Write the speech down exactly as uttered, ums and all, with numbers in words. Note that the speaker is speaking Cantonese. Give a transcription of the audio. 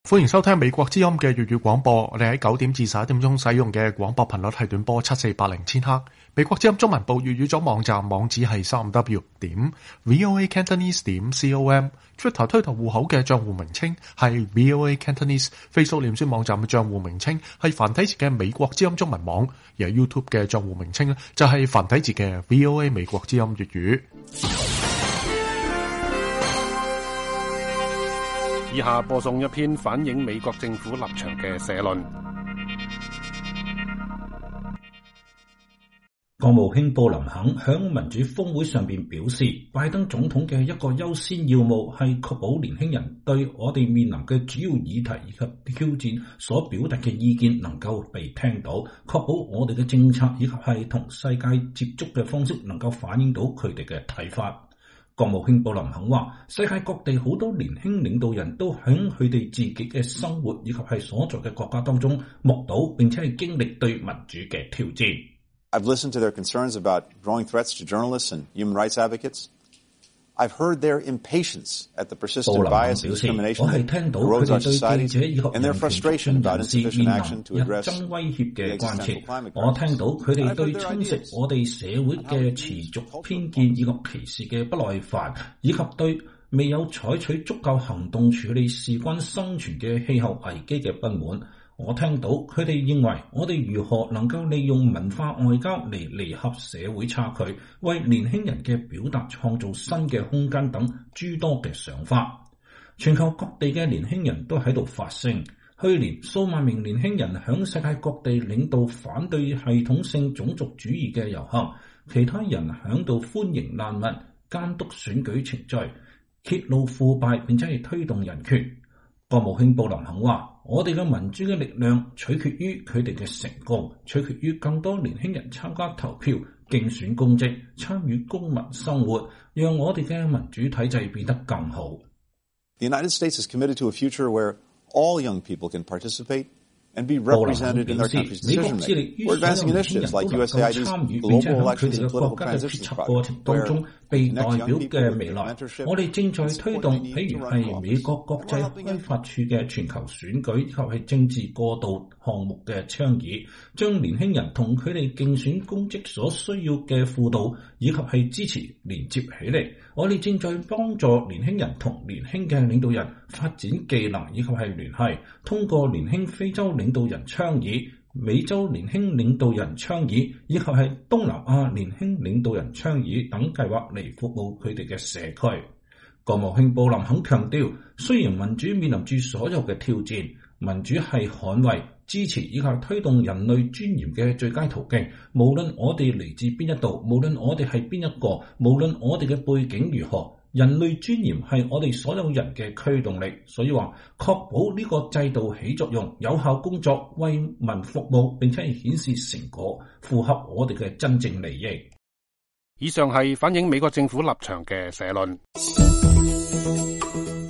歡迎收聽美國之音嘅粵語廣播。我哋喺九點至十一點鐘使用嘅廣播頻率係短波七四八零千赫。美國之音中文部粵語組網站網址係三 w 點 voa cantonese 點 com。Twitter 推特戶口嘅賬戶名稱係 voa cantonese。Facebook 臉書網站嘅賬戶名稱係繁體字嘅美國之音中文網，而 YouTube 嘅賬戶名稱就係繁體字嘅 voa 美國之音粵語。 以下播送一篇反映美國政府立場嘅社論。 國務卿布林肯響民主峰會上邊表示，拜登總統嘅一個優先要務係確保年輕人對我哋面臨嘅主要議題以及挑戰所表達嘅意見能夠被聽到，確保我哋嘅政策以及係同世界接觸嘅方式能夠反映到佢哋嘅睇法。國務卿布林肯話，世界各地好多年輕領導人都喺佢哋自己嘅生活以及係所在嘅國家當中目睹並且係經歷對民主嘅挑戰。 I've listened to their concerns about growing threats to journalists and human rights advocates. I've heard their impatience at the persistent bias and discrimination that erodes our societies and their frustration about insufficient action to address the existential climate crisis. 我聽到佢哋對侵蝕我哋社會嘅持續偏見以及歧視嘅不耐煩，以及對未有採取足夠行動處理事關生存嘅氣候危機嘅不滿。我聽到佢哋認為我哋如何能夠利用文化外交嚟彌合社會差距，為年輕人嘅表達創造新嘅空間等諸多嘅想法。全球各地嘅年輕人都喺度發聲。去年數萬名年輕人響世界各地領導反對系統性種族主義嘅遊行，其他人響度歡迎難民、監督選舉程序、揭露腐敗並且係推動人權。國務卿布林肯話，我哋嘅民主嘅力量取決於佢哋嘅成功，取決於更多年輕人參加投票、競選公職、參與公民生活，讓我哋嘅民主體制變得更好。 The United States is committed to a future where all young people can participate and be represented in their country's decision making. We're advancing initiatives like U S A I D's Global Elections and Political Transitions Project, where 被代表嘅未來，我哋正在推動，譬如係美國國際開發處嘅全球選舉以及係政治過渡項目嘅倡議，將年輕人同佢哋競選公職所需要嘅輔導以及係支持連接起嚟。我哋正在幫助年輕人同年輕嘅領導人發展技能以及係聯繫，通過年輕非洲領導人倡議、美洲年輕領導人倡議以及係東南亞年輕領導人倡議等計劃嚟服務佢哋嘅社區。國務卿布林肯強調，雖然民主面臨住所有嘅挑戰，民主係捍衛、支持以及推動人類尊嚴嘅最佳途徑。無論我哋嚟自邊一度，無論我哋係邊一個，無論我哋嘅背景如何，人類尊嚴係我哋所有人嘅驅動力。所以話，確保呢個制度起作用、有效工作、為民服務，並且係顯示成果，符合我哋嘅真正利益。 以上係反映美國政府立場嘅社論。